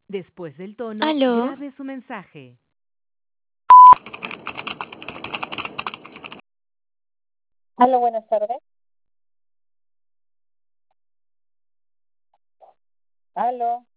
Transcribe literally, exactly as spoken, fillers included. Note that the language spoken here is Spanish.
Después del tono, ¿Aló? grabe su mensaje. Aló, buenas tardes. Aló.